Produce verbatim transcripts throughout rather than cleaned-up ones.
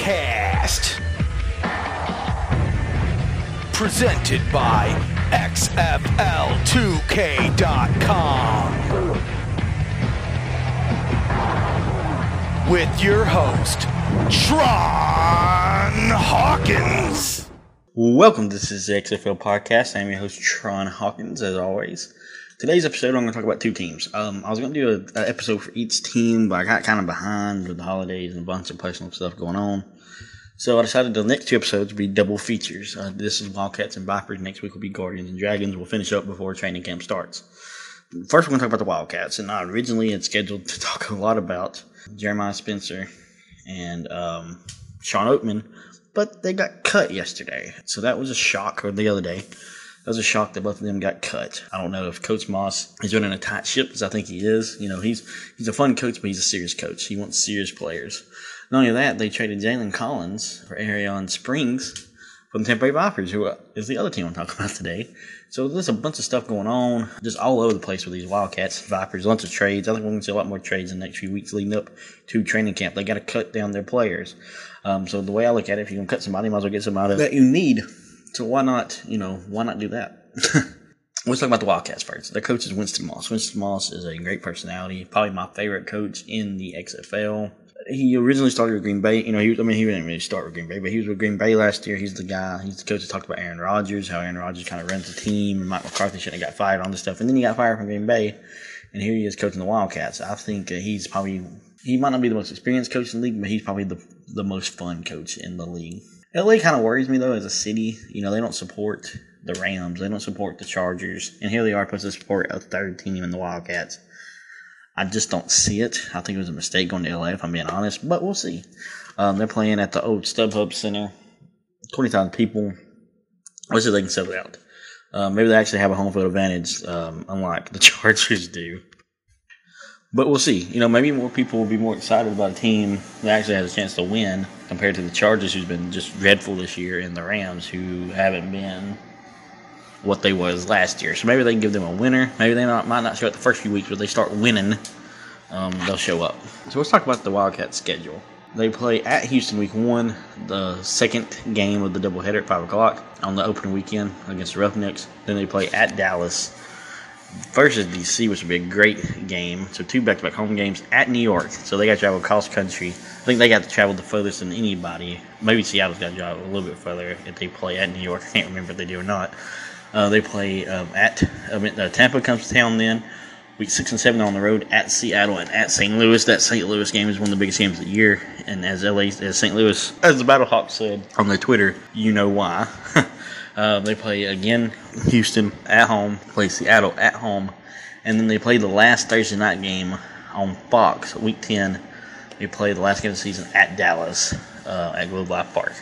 Wildcast. Presented by X F L two K dot com. With your host, Tron Hawkins. Welcome, this is the X F L Podcast. I'm your host, Tron Hawkins, as always. Today's episode, I'm going to talk about two teams. Um, I was going to do an episode for each team, but I got kind of behind with the holidays and a bunch of personal stuff going on. So I decided the next two episodes would be double features. Uh, this is Wildcats and Vipers. Next week will be Guardians and Dragons. We'll finish up before training camp starts. First, we're going to talk about the Wildcats. And I originally had scheduled to talk a lot about Jeremiah Spencer and um, Sean Oatman, but they got cut yesterday. So that was a shock, or the other day. That was a shock that both of them got cut. I don't know if Coach Moss is running a tight ship, as I think he is. You know, he's he's a fun coach, but he's a serious coach. He wants serious players. Not only that, they traded Jalen Collins for Arion Springs from the Tampa Bay Vipers, who is the other team I'm talking about today. So there's a bunch of stuff going on, just all over the place with these Wildcats, Vipers, lots of trades. I think we're going to see a lot more trades in the next few weeks leading up to training camp. They got to cut down their players. Um, so the way I look at it, if you're going to cut somebody, you might as well get somebody that you need. So why not, you know, why not do that? Let's talk about the Wildcats first. Their coach is Winston Moss. Winston Moss is a great personality, probably my favorite coach in the X F L. He originally started with Green Bay. You know, he was, I mean, he didn't really start with Green Bay, but he was with Green Bay last year. He's the guy. He's the coach that talked about Aaron Rodgers, how Aaron Rodgers kind of runs the team, and Mike McCarthy shouldn't have got fired on this stuff. And then he got fired from Green Bay, and here he is coaching the Wildcats. I think uh, he's probably, he might not be the most experienced coach in the league, but he's probably the the most fun coach in the league. L A kind of worries me, though, as a city. You know, they don't support the Rams. They don't support the Chargers. And here they are supposed to support a third team in the Wildcats. I just don't see it. I think it was a mistake going to L A, if I'm being honest. But we'll see. Um, they're playing at the old StubHub Center. twenty thousand people. Let's see if they can sell it out. Uh, maybe they actually have a home field advantage, um, unlike the Chargers do. But we'll see. You know, maybe more people will be more excited about a team that actually has a chance to win compared to the Chargers, who's been just dreadful this year, and the Rams, who haven't been what they was last year. So maybe they can give them a winner. Maybe they not, might not show up the first few weeks, but they start winning, um, they'll show up. So let's talk about the Wildcats' schedule. They play at Houston week one, the second game of the doubleheader at five o'clock on the opening weekend against the Roughnecks. Then they play at Dallas versus D C, which would be a great game. So two back-to-back home games at New York. So they got to travel across country. I think they got to travel the furthest than anybody. Maybe Seattle's got to travel a little bit further if they play at New York. I can't remember if they do or not. Uh, they play um, at um, uh, Tampa comes to town then. Week six and seven on the road at Seattle and at Saint Louis. That Saint Louis game is one of the biggest games of the year. And as L A, as Saint Louis, as the Battlehawks said on their Twitter, you know why. Uh, they play again Houston at home, play Seattle at home, and then they play the last Thursday night game on Fox, week ten. They play the last game of the season at Dallas uh, at Globe Life Park.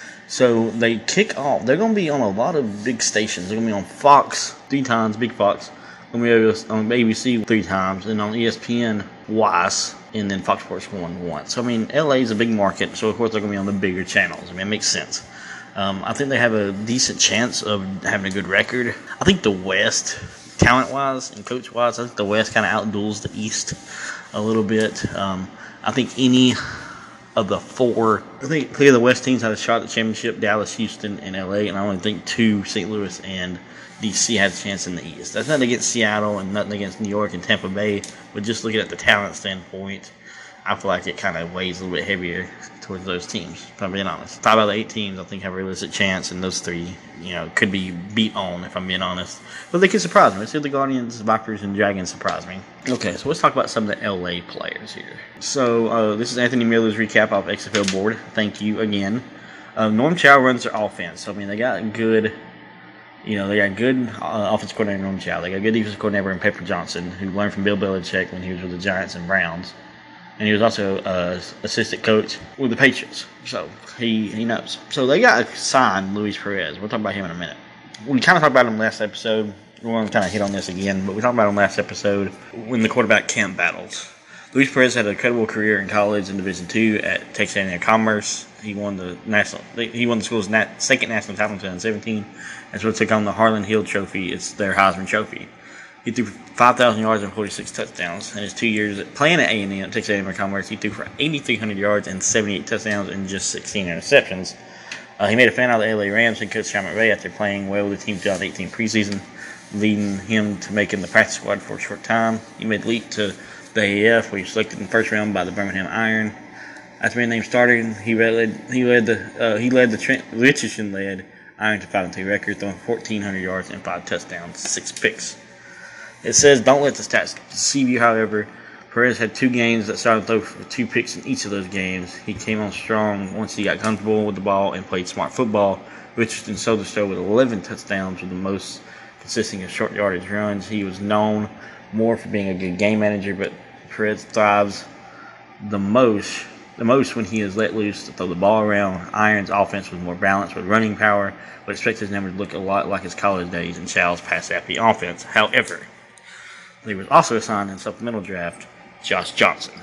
So they kick off. They're going to be on a lot of big stations. They're going to be on Fox three times, Big Fox. They're going to be on A B C three times, and on E S P N twice, and then Fox Sports one once. So, I mean, L A is a big market, so of course they're going to be on the bigger channels. I mean, it makes sense. Um, I think they have a decent chance of having a good record. I think the West, talent-wise and coach-wise, I think the West kind of outduels the East a little bit. Um, I think any of the four, I think three of the West teams had a shot at the championship, Dallas, Houston, and L A, and I only think two, Saint Louis and D C, had a chance in the East. That's nothing against Seattle and nothing against New York and Tampa Bay, but just looking at the talent standpoint, I feel like it kind of weighs a little bit heavier towards those teams, if I'm being honest. Five out of eight teams, I think, have a realistic chance, and those three, you know, could be beat on, if I'm being honest. But they could surprise me. Let's see if the Guardians, Vipers, and Dragons surprise me. Okay, so let's talk about some of the L A players here. So uh, this is Anthony Miller's recap off X F L board. Thank you again. Uh, Norm Chow runs their offense. So, I mean, they got good, you know, they got good uh, offensive coordinator Norm Chow. They got good defensive coordinator in Pepper Johnson, who learned from Bill Belichick when he was with the Giants and Browns. And he was also uh, assistant coach with the Patriots. So he, he knows. So they got to sign Luis Perez. We'll talk about him in a minute. We kind of talked about him last episode. We're going to kind of hit on this again. But we talked about him last episode when the quarterback camp battles. Luis Perez had an incredible career in college in Division two at Texas A and M Commerce. He won the national. He won the school's nat, second national title in twenty seventeen. That's what took on the Harlan Hill Trophy. It's their Heisman Trophy. He threw for five thousand yards and forty-six touchdowns. In his two years playing at A and M, Texas A and M Commerce, he threw for eight thousand three hundred yards and seventy-eight touchdowns and just sixteen interceptions. Uh, he made a fan out of the L A Rams and coach Sean McVay after playing well with the team twenty eighteen preseason, leading him to making the practice squad for a short time. He made the leap to the A A F, where he was selected in the first round by the Birmingham Iron. After being named starter, he led he led the uh, he led the Trent Richardson led Iron to five and two record, throwing fourteen hundred yards and five touchdowns, six picks. It says, don't let the stats deceive you, however. Perez had two games that started to throw for two picks in each of those games. He came on strong once he got comfortable with the ball and played smart football. Richardson sold the show with eleven touchdowns, with the most consisting of short yardage runs. He was known more for being a good game manager, but Perez thrives the most the most when he is let loose to throw the ball around. Iron's offense was more balanced with running power, but expect his numbers to look a lot like his college days in Chow's pass-happy offense. However, he was also assigned in supplemental draft Josh Johnson.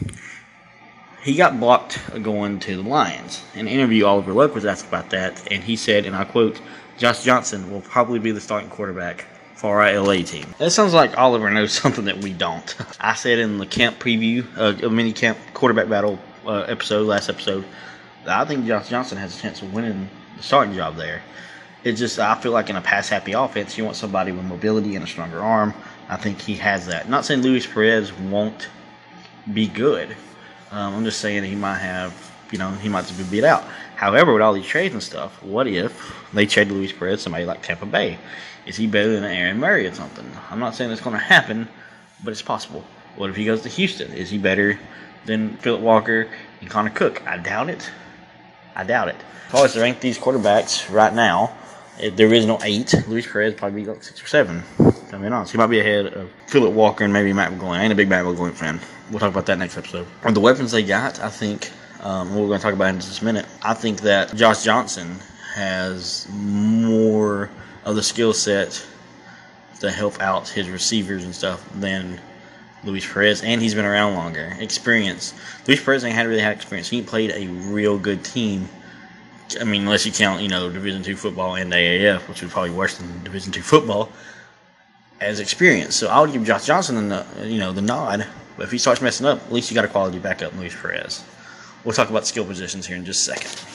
He got blocked going to the Lions. In an interview, Oliver Luck was asked about that, and he said, and I quote, "Josh Johnson will probably be the starting quarterback for our L A team." That sounds like Oliver knows something that we don't. I said in the camp preview, uh, a mini camp quarterback battle uh, episode, last episode, that I think Josh Johnson has a chance of winning the starting job there. It's just, I feel like in a pass-happy offense, you want somebody with mobility and a stronger arm. I think he has that. Not saying Luis Perez won't be good. Um, I'm just saying he might have, you know, he might just be beat out. However, with all these trades and stuff, what if they trade Luis Perez somebody like Tampa Bay? Is he better than Aaron Murray or something? I'm not saying it's going to happen, but it's possible. What if he goes to Houston? Is he better than Phillip Walker and Connor Cook? I doubt it. I doubt it. If I was to rank these quarterbacks right now, if there is no eight, Luis Perez would probably be like six or seven. I mean, honest, he might be ahead of Phillip Walker and maybe Matt McGloin. I ain't a big Matt McGloin fan. We'll talk about that next episode. With the weapons they got, I think, um, we're going to talk about it in just a minute. I think that Josh Johnson has more of the skill set to help out his receivers and stuff than Luis Perez, and he's been around longer. Experience. Luis Perez ain't had really had experience. He played a real good team. I mean, unless you count, you know, Division two football and A A F, which would probably worse than Division two football, as experience. So I would give Josh Johnson the, you know, the nod. But if he starts messing up, at least you got a quality backup in Luis Perez. We'll talk about skill positions here in just a second.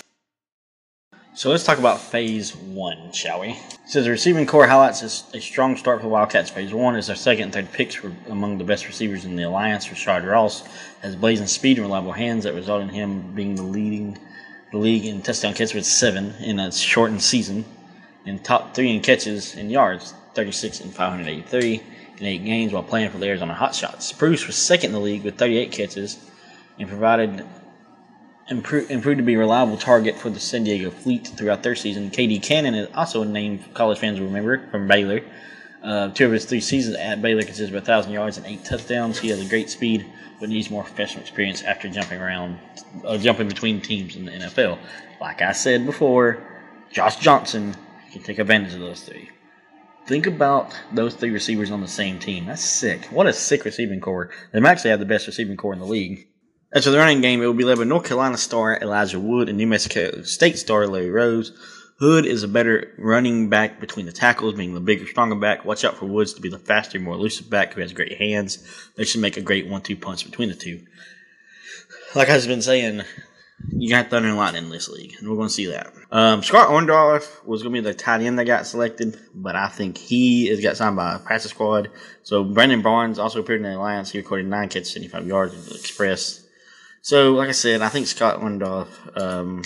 So let's talk about Phase one, shall we? It says the receiving core highlights a strong start for Wildcats. Phase one is their second and third picks were among the best receivers in the alliance. Rashard Ross has blazing speed and reliable hands that result in him being the leading the league in touchdown catches with seven in a shortened season, and top three in catches and yards, thirty-six and five hundred eighty-three in eight games while playing for the Arizona Hotshots. Bruce was second in the league with thirty-eight catches and provided improved, improved to be a reliable target for the San Diego Fleet throughout their season. K D Cannon is also a name college fans will remember from Baylor. Uh, two of his three seasons at Baylor consisted of one thousand yards and eight touchdowns. He has a great speed, but needs more professional experience after jumping around, uh, jumping between teams in the N F L. Like I said before, Josh Johnson can take advantage of those three. Think about those three receivers on the same team. That's sick. What a sick receiving core. They might actually have the best receiving core in the league. As for the running game, it will be led by North Carolina star Elijah Wood and New Mexico State star Larry Rose. Hood is a better running back between the tackles, being the bigger, stronger back. Watch out for Woods to be the faster, more elusive back who has great hands. They should make a great one two punch between the two. Like I've been saying, you got thunder and lightning in this league, and we're going to see that. Um, Scott Orndorff was going to be the tight end that got selected, but I think he has got signed by a practice squad. So Brandon Barnes also appeared in the Alliance. He recorded nine catches, seventy-five yards in the Express. So, like I said, I think Scott Orndorff um,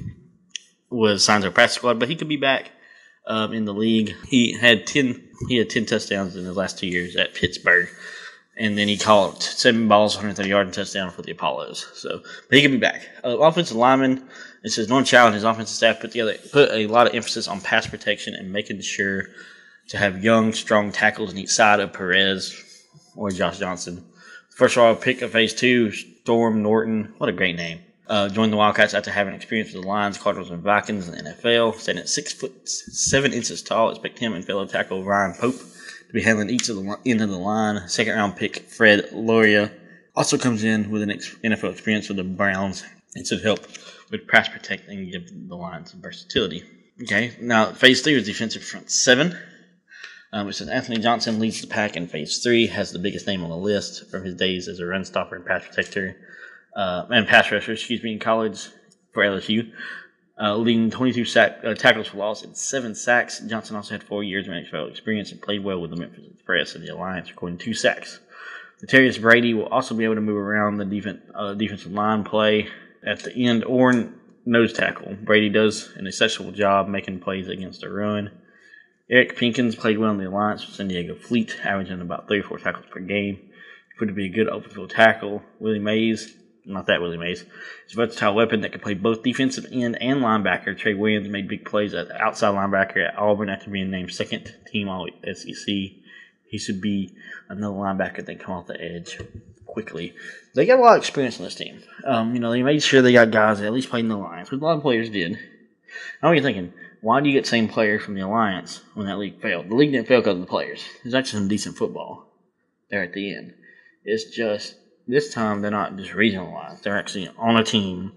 was signed to a practice squad, but he could be back um, in the league. He had ten. He had ten touchdowns in his last two years at Pittsburgh, and then he caught seven balls, one hundred thirty yards, and touchdown for the Apollos. So, but he could be back. Uh, offensive lineman. It says Norm Chow and his offensive staff put together put a lot of emphasis on pass protection and making sure to have young, strong tackles on each side of Perez or Josh Johnson. First of all, pick of phase two, Storm Norton. What a great name. Uh, joined the Wildcats after having experience with the Lions, Cardinals, and Vikings in the N F L. Standing at six foot seven inches tall, expect him and fellow tackle Ryan Pope to be handling each of the end of the line. Second round pick Fred Loria also comes in with an N F L experience with the Browns and should help with pass protecting and give the line some versatility. Okay, now phase three is defensive front seven. Um, it says Anthony Johnson leads the pack in phase three, has the biggest name on the list from his days as a run stopper and pass protector, uh, and pass rusher, excuse me, in college for L S U. Uh, leading twenty-two sack, uh, tackles for loss and seven sacks. Johnson also had four years of N F L experience and played well with the Memphis Express and the Alliance, recording two sacks. Terrence Brady will also be able to move around the defense, uh, defensive line play at the end or nose tackle. Brady does an exceptional job making plays against the run. Eric Pinkins played well in the Alliance with San Diego Fleet, averaging about three or four tackles per game. He proved to be a good open field tackle. Willie Mays, not that Willie Mays, is a versatile weapon that can play both defensive end and linebacker. Trey Williams made big plays at the outside linebacker at Auburn after being named second team all S E C. He should be another linebacker that can come off the edge quickly. They got a lot of experience on this team. Um, you know, they made sure they got guys that at least played in the Alliance, which a lot of players did. Now you're thinking, why do you get the same player from the Alliance when that league failed? The league didn't fail because of the players. There's actually some decent football there at the end. It's just, this time they're not just regionalized. They're actually on a team.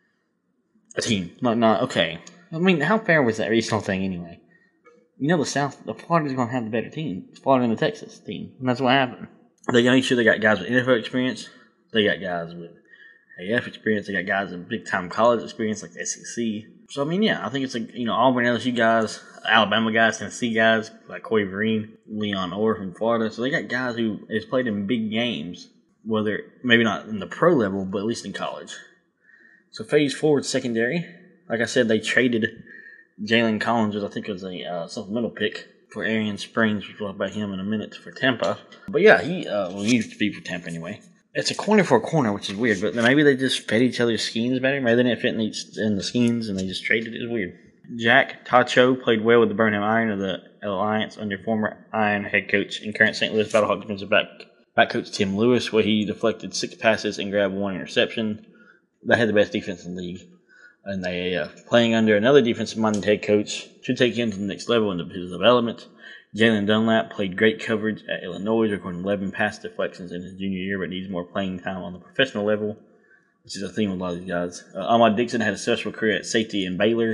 A team. Not, not okay. I mean, how fair was that regional thing anyway? You know, the South, the Florida's going to have the better team. It's Florida and the Texas team. And that's what happened. They got to make sure they got guys with N F L experience. They got guys with A F experience. They got guys with big-time college experience like the S E C. So, I mean, yeah, I think it's like, you know, Auburn, L S U guys, Alabama guys, Tennessee guys, like Corey Vereen, Leon Orr from Florida. So they got guys who has played in big games, whether maybe not in the pro level, but at least in college. So phase forward secondary. Like I said, they traded Jalen Collins, which I think was a uh, supplemental pick, for Arian Springs. We'll talk about him in a minute for Tampa. But yeah, he, uh, well, he used to be for Tampa anyway. It's a corner for a corner, which is weird, but maybe they just fed each other's schemes better. Maybe they didn't fit in, each, in the schemes and they just traded. It's weird. Jack Tacho played well with the Birmingham Iron of the Alliance under former Iron head coach and current Saint Louis Battlehawk defensive back, back coach Tim Lewis, where he deflected six passes and grabbed one interception. They had the best defense in the league. And they uh, playing under another defensive-minded head coach should take him to the next level in his development. Jalen Dunlap played great coverage at Illinois, recording eleven pass deflections in his junior year, but needs more playing time on the professional level, which is a theme with a lot of these guys. Uh, Ahmad Dixon had a successful career at safety in Baylor,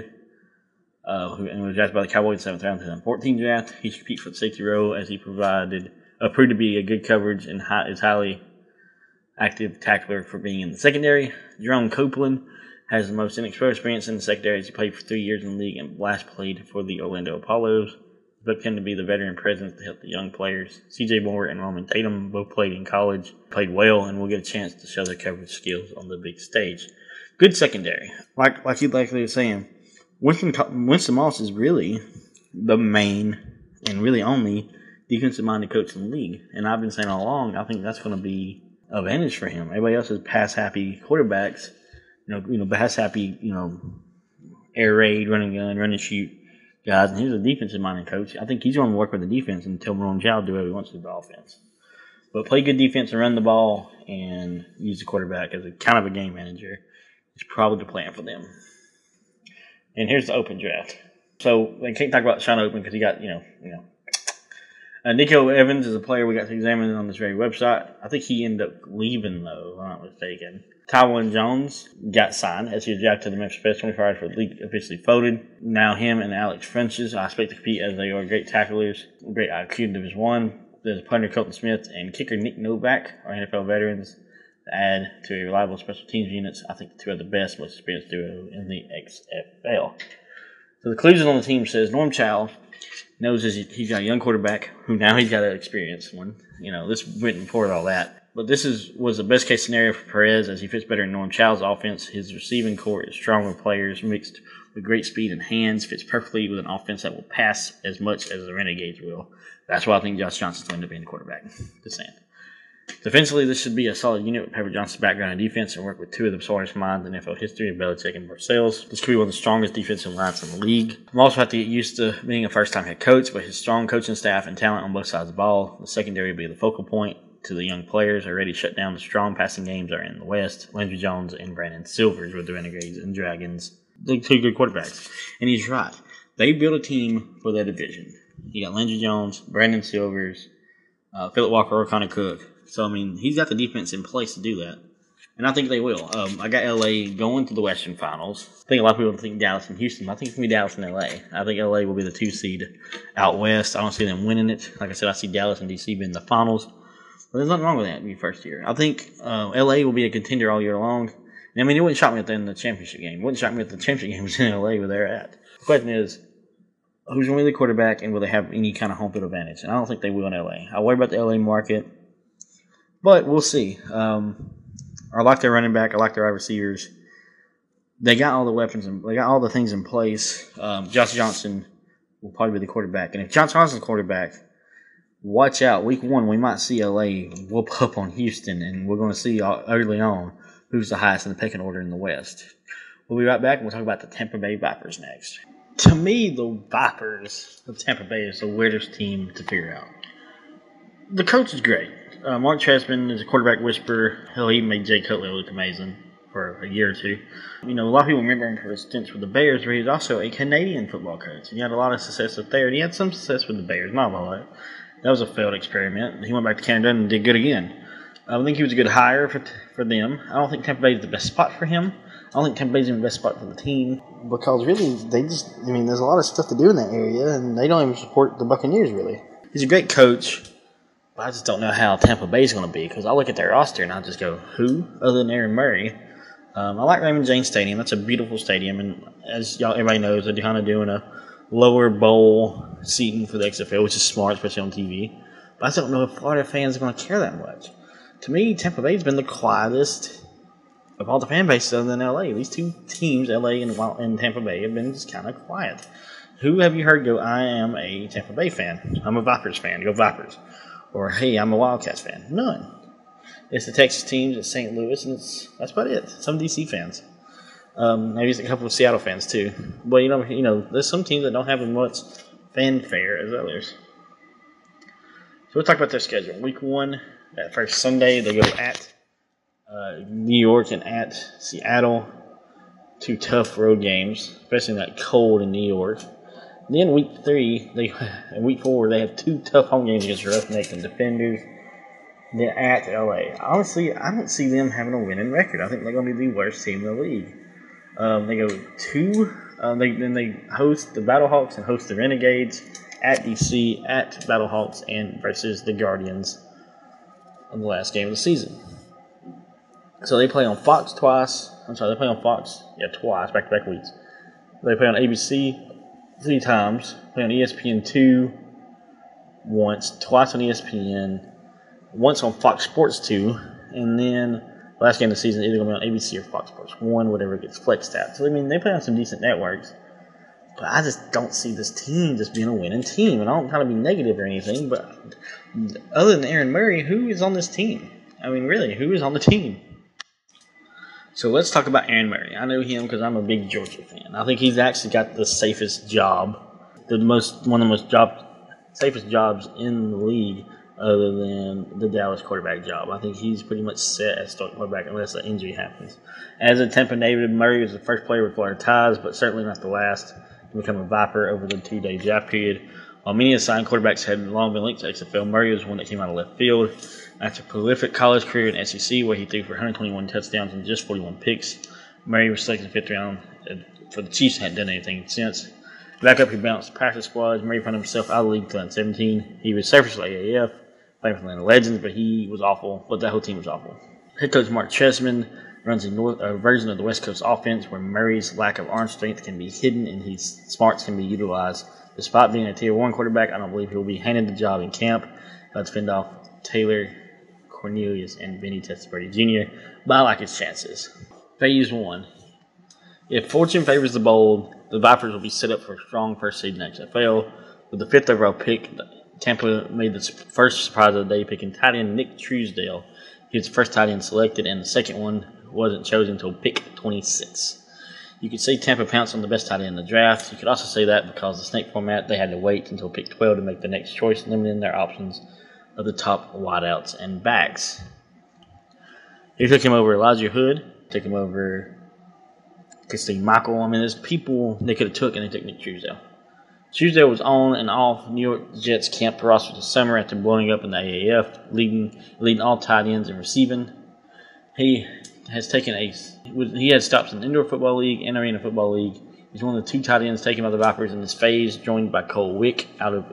uh, who and was drafted by the Cowboys in the seventh round in the twenty fourteen draft. He should compete for the safety role as he provided uh, proved to be a good coverage and high, is highly active tackler for being in the secondary. Jerome Copeland has the most inexperienced experience in the secondary as he played for three years in the league and last played for the Orlando Apollos, but tend to be the veteran presence to help the young players. C J Moore and Roman Tatum both played in college, played well, and will get a chance to show their coverage skills on the big stage. Good secondary. Like like you likely were saying, Winston, Winston Moss is really the main and really only defensive-minded coach in the league. And I've been saying all along, I think that's going to be an advantage for him. Everybody else is pass-happy quarterbacks. You know, you know, pass-happy, you know, air raid, running gun, run and shoot guys. And he's a defensive-minded coach. I think he's going to work with the defense and tell Marone Chow to do whatever he wants to do with the offense. But play good defense and run the ball and use the quarterback as a kind of a game manager is probably the plan for them. And here's the open draft. So they can't talk about Sean Open because he got, you know, you know. Uh, Nico Evans is a player we got to examine on this very website. I think he ended up leaving, though, if I'm not mistaken. Tywan Jones got signed as he was drafted to the Memphis Express twenty-four hours for the league officially folded. Now him and Alex Frenches, I expect to compete as they are great tacklers, great I Q in Division One. There's punter Colton Smith and kicker Nick Novak are N F L veterans to add to a reliable special teams units. I think the two are the best, most experienced duo in the X F L. So the conclusion on the team says Norm Chow knows he's got a young quarterback who now he's got an experienced one. You know, this went before all that. But this is was the best case scenario for Perez as he fits better in Norm Chow's offense. His receiving core is strong with players mixed with great speed and hands. Fits perfectly with an offense that will pass as much as the Renegades will. That's why I think Josh Johnson's going to be the quarterback. Just saying. Defensively, this should be a solid unit with Pepper Johnson's background in defense and work with two of the smartest minds in N F L history, Belichick and Parcells. This could be one of the strongest defensive lines in the league. I'm also have to get used to being a first-time head coach, but his strong coaching staff and talent on both sides of the ball. The secondary will be the focal point to the young players. Already shut down the strong passing games are in the West. Landry Jones and Brandon Silvers with the Renegades and Dragons. They're two good quarterbacks. And he's right. They built a team for that division. You got Landry Jones, Brandon Silvers, uh, Philip Walker, or Connor Cook. So, I mean, he's got the defense in place to do that. And I think they will. Um, I got L A going to the Western Finals. I think a lot of people think Dallas and Houston. I think it's going to be Dallas and L A. I think L A will be the two seed out west. I don't see them winning it. Like I said, I see Dallas and D C being the finals. But there's nothing wrong with that in your first year. I think uh, L A will be a contender all year long. And I mean, it wouldn't shock me if they're in the championship game. It wouldn't shock me if the championship game was in L A where they're at. The question is, who's going to be the quarterback and will they have any kind of home field advantage? And I don't think they will in L A. I worry about the L A market, but we'll see. Um, I like their running back. I like their wide receivers. They got all the weapons and they got all the things in place. Um, Josh Johnson will probably be the quarterback. And if Josh Johnson's quarterback, watch out. Week one, we might see L A whoop up on Houston, and we're going to see early on who's the highest in the pecking order in the West. We'll be right back, and we'll talk about the Tampa Bay Vipers next. To me, the Vipers of Tampa Bay is the weirdest team to figure out. The coach is great. Uh, Mark Trestman is a quarterback whisperer. Hell, he made Jay Cutler look amazing for a year or two. You know, a lot of people remember him for his stints with the Bears, where he was also a Canadian football coach. He had a lot of success up there, and he had some success with the Bears, not a lot. That was a failed experiment. He went back to Canada and did good again. I think he was a good hire for for them. I don't think Tampa Bay is the best spot for him. I don't think Tampa Bay is the best spot for the team because really, they just, I mean, there's a lot of stuff to do in that area, and they don't even support the Buccaneers, really. He's a great coach, but I just don't know how Tampa Bay is going to be because I look at their roster and I just go, who other than Aaron Murray? Um, I like Raymond James Stadium. That's a beautiful stadium, and as y'all everybody knows, they're kind of doing a lower bowl seating for the X F L, which is smart, especially on T V. But I just don't know if Florida fans are going to care that much. To me, Tampa Bay's been the quietest of all the fan bases other than L A. These two teams, L A and, and Tampa Bay, have been just kind of quiet. Who have you heard go, I am a Tampa Bay fan. I'm a Vipers fan. Go Vipers. Or, hey, I'm a Wildcats fan. None. It's the Texas teams, it's Saint Louis, and it's that's about it. Some D C fans. Um, maybe it's a couple of Seattle fans, too. But, you know, you know, there's some teams that don't have as much fanfare as others. So we'll talk about their schedule. Week one, that first Sunday, they go at uh, New York and at Seattle. Two tough road games, especially in that cold in New York. Then week three, they and week four, they have two tough home games against Roughnecks and Defenders. Then at L A. Honestly, I don't see them having a winning record. I think they're going to be the worst team in the league. Um, they go two. Um, they then they host the Battlehawks and host the Renegades at D C, at Battlehawks, and versus the Guardians on the last game of the season. So they play on Fox twice. I'm sorry, they play on Fox, yeah, twice, back-to-back weeks. They play on A B C three times, play on E S P N two once, twice on E S P N, once on Fox Sports two, and then last game of the season either going to be on A B C or Fox Sports one, whatever gets flexed out. So, I mean, they play on some decent networks, but I just don't see this team just being a winning team. And I don't kind of be negative or anything, but other than Aaron Murray, who is on this team? I mean, really, who is on the team? So let's talk about Aaron Murray. I know him because I'm a big Georgia fan. I think he's actually got the safest job, the most one of the most job, safest jobs in the league, other than the Dallas quarterback job. I think he's pretty much set as starting quarterback unless an injury happens. As a Tampa native, Murray was the first player with Florida ties, but certainly not the last to become a Viper over the two-day draft period. While many assigned quarterbacks had long been linked to X F L, Murray was one that came out of left field. After a prolific college career in S E C, where he threw for one hundred twenty-one touchdowns and just forty-one picks, Murray was selected in the fifth round for the Chiefs and hadn't done anything since. Back up, he bounced practice squads. Murray found himself out of the league in twenty seventeen. He was surfaced like A A F, playing for Atlanta Legends, but he was awful. But that whole team was awful. Head coach Mark Trestman runs a, north, a version of the West Coast offense where Murray's lack of arm strength can be hidden and his smarts can be utilized. Despite being a tier one quarterback, I don't believe he will be handed the job in camp. Let's fend off Taylor Cornelius and Vinny Testaverde Junior, but I like his chances. Phase one. If fortune favors the bold, the Vipers will be set up for a strong first seed in the X F L. With the fifth overall pick, Tampa made the first surprise of the day, picking tight end Nick Truesdale. He was the first tight end selected, and the second one wasn't chosen until pick twenty-six. You could say Tampa pounced on the best tight end in the draft. You could also say that because the snake format, they had to wait until pick twelve to make the next choice, limiting their options of the top wideouts and backs. He took him over Elijah Hood, took him over Christine Michael. I mean, there's people they could have took, and they took Nick Truesdale. Truesdale was on and off New York Jets camp roster this summer after blowing up in the A A F, leading leading all tight ends and receiving. He has taken a he has stops in Indoor Football League and Arena Football League. He's one of the two tight ends taken by the Vipers in this phase, joined by Cole Wick out of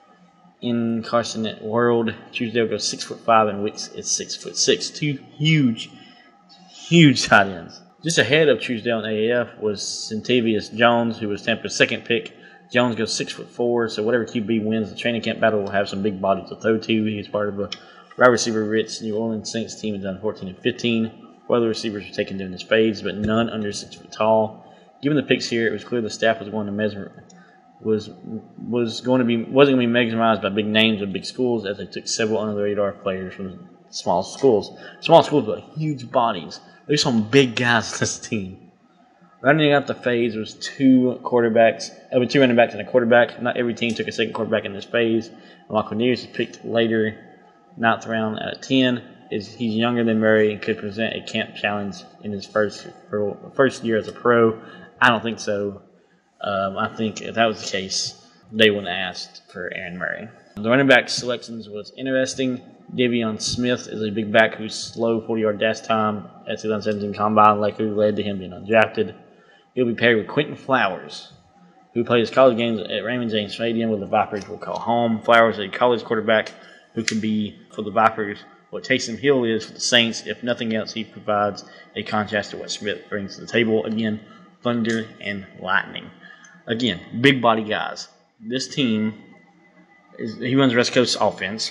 Incarnate World. Truesdale goes six foot five, and Wicks is six foot six. Two huge, huge tight ends. Just ahead of Truesdale in A A F was Centavious Jones, who was Tampa's second pick. Jones goes six foot four, so whatever Q B wins the training camp battle will have some big bodies to throw to. He's part of a wide receiver rich New Orleans Saints team in done fourteen and fifteen. Four other receivers were taken during this phase, but none under six foot tall. Given the picks here, it was clear the staff was going to mesmer was was going to be wasn't going to be mesmerized by big names of big schools, as they took several under the radar players from small schools. Small schools with huge bodies. There's some big guys on this team. Rounding out the phase was two quarterbacks, uh, two running backs and a quarterback. Not every team took a second quarterback in this phase. Michael Nears was picked later, ninth round at ten. Is he's younger than Murray and could present a camp challenge in his first first year as a pro. I don't think so. Um, I think if that was the case, they wouldn't have asked for Aaron Murray. The running back selections was interesting. Davion Smith is a big back who's slow forty-yard dash time at twenty seventeen Combine, like who led to him being undrafted. He'll be paired with Quentin Flowers, who played his college games at Raymond James Stadium, where the Vipers will call home. Flowers is a college quarterback who can be, for the Vipers, what Taysom Hill is for the Saints. If nothing else, he provides a contrast to what Smith brings to the table. Again, thunder and lightning. Again, big body guys. This team, is he runs West Coast offense.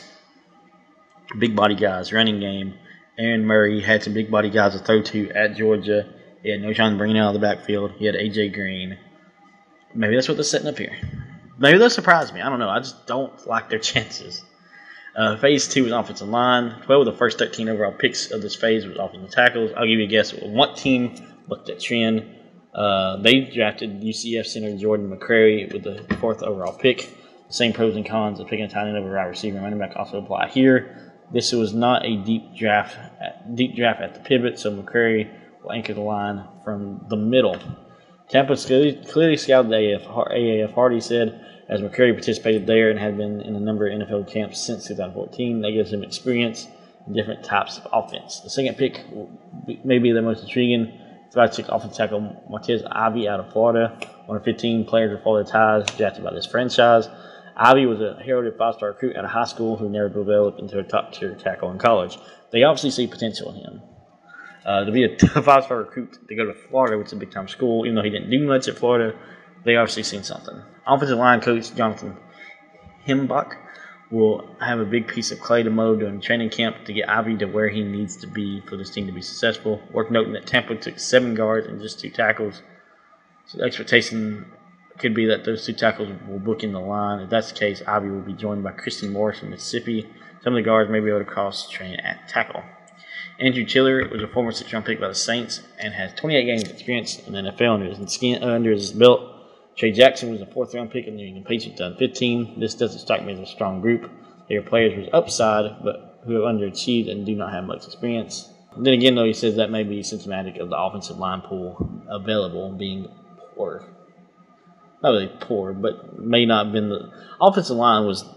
Big body guys, running game. Aaron Murray had some big body guys to throw to at Georgia. He had no trying to bring it out of the backfield. He had A J Green. Maybe that's what they're setting up here. Maybe they'll surprise me. I don't know. I just don't like their chances. Uh, phase two was offensive line. twelve of the first thirteen overall picks of this phase was offensive tackles. I'll give you a guess. What team looked at trend? Uh, they drafted U C F center Jordan McCrary with the fourth overall pick. The same pros and cons of picking a tight end over a wide receiver and running back also apply here. This was not a deep draft, deep draft at the pivot, so McCrary will anchor the line from the middle. Tampa clearly, clearly scouted the A A F. Hardy said, as McCrary participated there and had been in a number of N F L camps since two thousand fourteen, that gives him experience in different types of offense. The second pick may be the most intriguing. five six offensive tackle Martez Ivy out of Florida, one of fifteen players with Florida ties drafted by this franchise. Ivy was a heralded five-star recruit out of high school who never developed into a top-tier tackle in college. They obviously see potential in him. Uh, to be a five-star recruit to go to Florida, which is a big-time school, even though he didn't do much at Florida, they obviously seen something. Offensive line coach Jonathan Himbach will have a big piece of clay to mow during training camp to get Ivy to where he needs to be for this team to be successful. Worth noting that Tampa took seven guards and just two tackles. So the expectation could be that those two tackles will book in the line. If that's the case, Ivy will be joined by Christian Morris from Mississippi. Some of the guards may be able to cross train at tackle. Andrew Chiller was a former six-round pick by the Saints and has twenty-eight games of experience in the N F L under his, skin, uh, under his belt. Trey Jackson was a fourth-round pick in the New England Patriots in fifteen. This doesn't strike me as a strong group. They are players with upside, but who have underachieved and do not have much experience. And then again, though, he says that may be symptomatic of the offensive line pool available being poor. Not really poor, but may not have been the offensive line was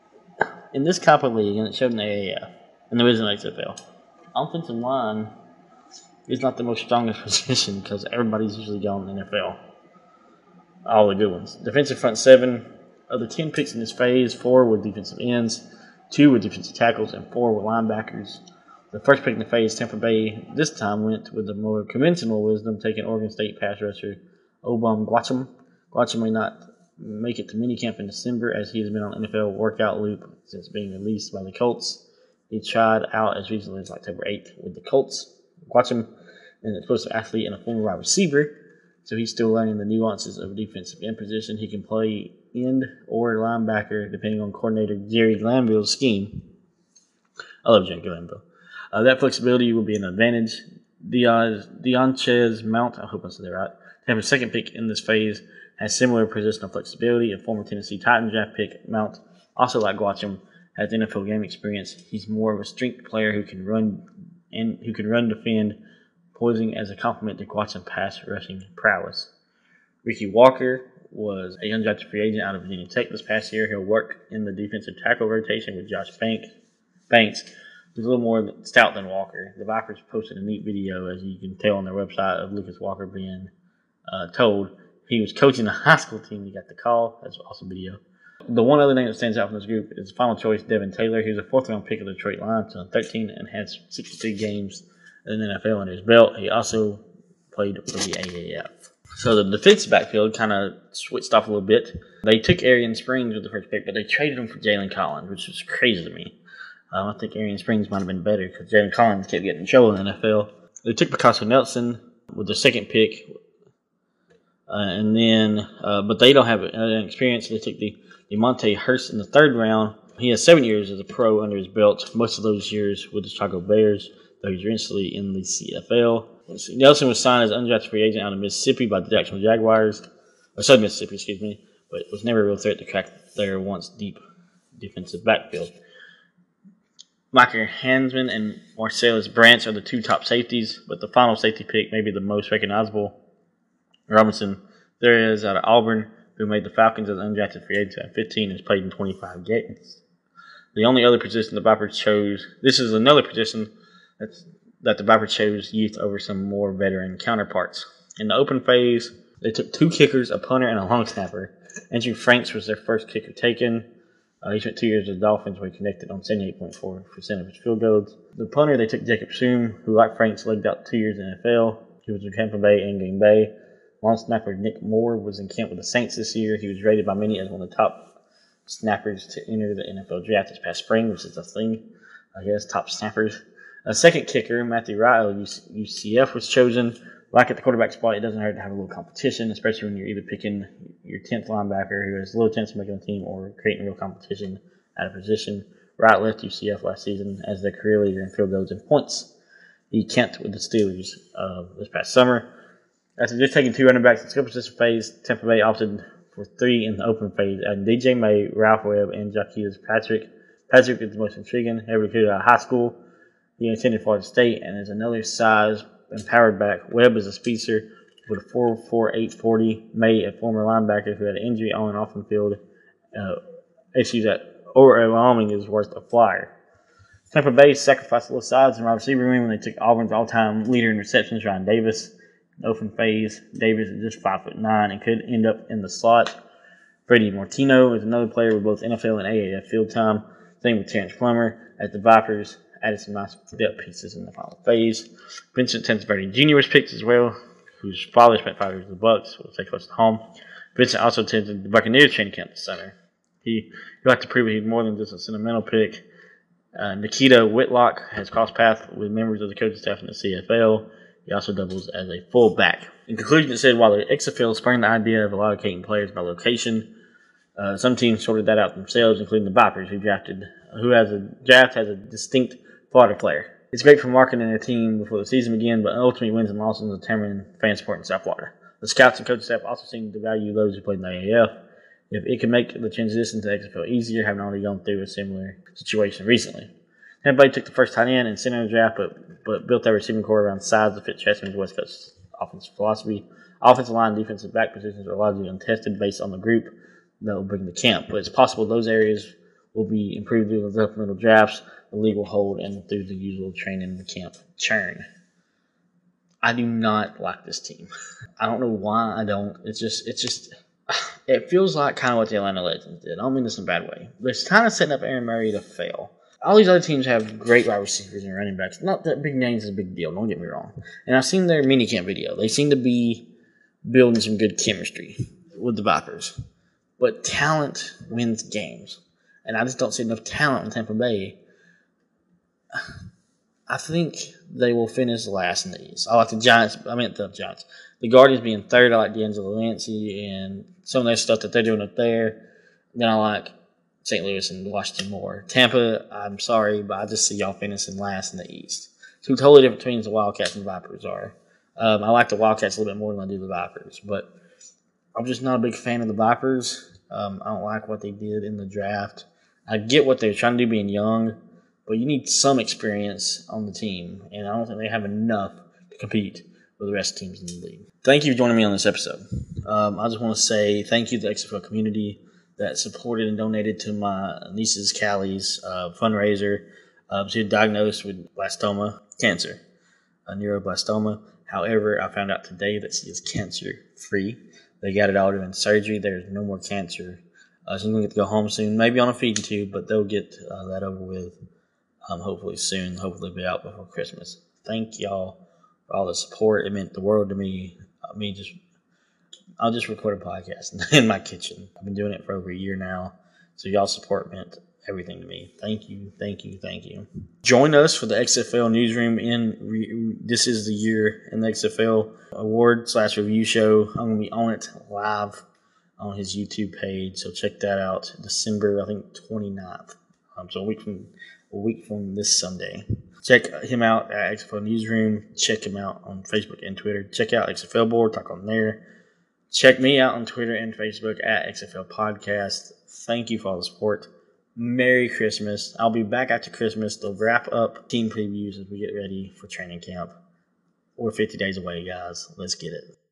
in this type of league, and it showed in the A A F, and there is in the X F L. Offensive line is not the most strongest position because everybody's usually going in the N F L. All the good ones. Defensive front seven. Of the ten picks in this phase, four were defensive ends, two were defensive tackles, and four were linebackers. The first pick in the phase, Tampa Bay, this time went with the more conventional wisdom, taking Oregon State pass rusher Obum Gwacham. Gwacham may not make it to minicamp in December as he has been on N F L workout loop since being released by the Colts. He tried out as recently as October eighth with the Colts. Gwacham is an explosive athlete and a former wide receiver, so he's still learning the nuances of a defensive end position. He can play end or linebacker depending on coordinator Jerry Glanville's scheme. I love Jerry Glanville. Uh, that flexibility will be an advantage. Deontez Mount, I hope I said that right, Tampa's second pick in this phase, has similar positional flexibility. A former Tennessee Titans draft pick, Mount, also like Gwacham, has N F L game experience. He's more of a strength player who can run and who can run, defend, posing as a complement to Gwacham's pass rushing prowess. Ricky Walker was a undrafted free agent out of Virginia Tech this past year. He'll work in the defensive tackle rotation with Josh Banks. Banks. He's a little more stout than Walker. The Vipers posted a neat video, as you can tell on their website, of Lucas Walker being uh, told he was coaching a high school team. He got the call. That's an awesome video. The one other name that stands out from this group is final choice Devin Taylor. He was a fourth round pick of the Detroit Lions, uh, thirteen, and has sixty-three games in the N F L under his belt. He also played for the A A F. So the defensive backfield kind of switched off a little bit. They took Arian Springs with the first pick, but they traded him for Jalen Collins, which was crazy to me. Um, I think Arian Springs might have been better because Jalen Collins kept getting in trouble in the N F L. They took Picasso Nelson with the second pick, uh, and then, uh, but they don't have uh, experience. So they took the DeMonte Hurst in the third round. He has seven years as a pro under his belt, most of those years with the Chicago Bears, though he's recently in the C F L. Nelson was signed as an undrafted free agent out of Mississippi by the Jacksonville Jaguars, or Southern Mississippi, excuse me, but was never a real threat to crack their once deep defensive backfield. Micah Hansman and Marcellus Branch are the two top safeties, but the final safety pick may be the most recognizable. Robinson there is out of Auburn, who made the Falcons as an undrafted free agent at fifteen and has played in twenty-five games. The only other position the Vipers chose, this is another position that's, that the Vipers chose youth over some more veteran counterparts. In the open phase, they took two kickers, a punter, and a long snapper. Andrew Franks was their first kicker taken. Uh, he spent two years with the Dolphins where he connected on seventy-eight point four percent of his field goals. The punter, they took Jacob Soom, who, like Franks, legged out two years in the N F L. He was with Tampa Bay and Green Bay. Long snapper Nick Moore was in camp with the Saints this year. He was rated by many as one of the top snappers to enter the N F L draft this past spring, which is a thing. I guess top snappers. A second kicker, Matthew Wright of U C F, was chosen. Like at the quarterback spot, it doesn't hurt to have a little competition, especially when you're either picking your tenth linebacker who has a little chance of making a team or creating real competition at a position. Wright left U C F last season as their career leader in field goals and points. He camped with the Steelers uh, this past summer. After just taking two running backs in the skill position phase, Tampa Bay opted for three in the open phase, adding D J May, Ralph Webb, and Jaquiez Patrick. Patrick is the most intriguing. He recruited out of high school. He attended Florida State and is another size empowered back. Webb is a speedster with a four four eight forty. May, a former linebacker who had an injury on and off the field uh, issues at Wyoming, is worth a flyer. Tampa Bay sacrificed a little size in wide receiver room when they took Auburn's all-time leader in receptions, Ryan Davis. In open phase, Davis is just five foot nine and could end up in the slot. Freddie Martino is another player with both N F L and A A F field time. Same with Terrence Plummer at the Vipers. Added some nice depth pieces in the final phase. Vincent Testaverde Junior was picked as well, whose father spent five years with the Bucks. Will stay close to home. Vincent also attended the Buccaneers training camp this summer. He he liked to prove he's more than just a sentimental pick. Uh, Nikita Whitlock has crossed paths with members of the coaching staff in the C F L. He also doubles as a fullback. In conclusion, it said while the X F L spurned the idea of allocating players by location, uh, some teams sorted that out themselves, including the Vipers, who drafted, who has a draft has a distinct Florida player. It's great for marketing their team before the season begins, but ultimately wins and losses determine fan support in South Florida. The scouts and coaching staff also seem to value those who played in the A A F. If it can make the transition to the X F L easier, having already gone through a similar situation recently. Tampa Bay took the first tight end and center in the draft, but, but built their receiving core around size to fit Chesterman's West Coast offensive philosophy. Offensive line and defensive back positions are largely untested based on the group that will bring the camp, but it's possible those areas will be improved through the supplemental drafts, the league will hold, and through the usual training and camp churn. I do not like this team. I don't know why I don't. It's just, it's just, it feels like kind of what the Atlanta Legends did. I don't mean this in a bad way, but it's kind of setting up Aaron Murray to fail. All these other teams have great wide receivers and running backs. Not that big names is a big deal, don't get me wrong. And I've seen their minicamp video. They seem to be building some good chemistry with the Vipers. But talent wins games. And I just don't see enough talent in Tampa Bay. I think they will finish last in the East. I like the Giants. I meant the Giants. The Guardians being third. I like D'Angelo Lancey and some of their stuff that they're doing up there. Then I like Saint Louis and Washington more. Tampa, I'm sorry, but I just see y'all finishing last in the East. Two totally different teams the Wildcats and Vipers are. Um, I like the Wildcats a little bit more than I do the Vipers, but I'm just not a big fan of the Vipers. Um, I don't like what they did in the draft. I get what they're trying to do being young, but you need some experience on the team, and I don't think they have enough to compete with the rest of the teams in the league. Thank you for joining me on this episode. Um, I just want to say thank you to the X F L community that supported and donated to my niece's Callie's uh, fundraiser. Um, she was diagnosed with blastoma, cancer, a neuroblastoma. However, I found out today that she is cancer-free. They got it all done in surgery. There's no more cancer. Uh, she's going to get to go home soon, maybe on a feeding tube, but they'll get uh, that over with um, hopefully soon. Hopefully be out before Christmas. Thank y'all for all the support. It meant the world to me. I mean, just I'll just record a podcast in my kitchen. I've been doing it for over a year now, so y'all's support meant everything to me. Thank you, thank you, thank you. Join us for the X F L Newsroom. In re, this is the year in the X F L award slash review show. I'm gonna be on it live on his YouTube page, so check that out. December, I think twenty-ninth. Um, so a week from a week from this Sunday. Check him out at X F L Newsroom. Check him out on Facebook and Twitter. Check out X F L Board. Talk on there. Check me out on Twitter and Facebook at X F L Podcast. Thank you for all the support. Merry Christmas. I'll be back after Christmas to wrap up team previews as we get ready for training camp. We're fifty days away, guys. Let's get it.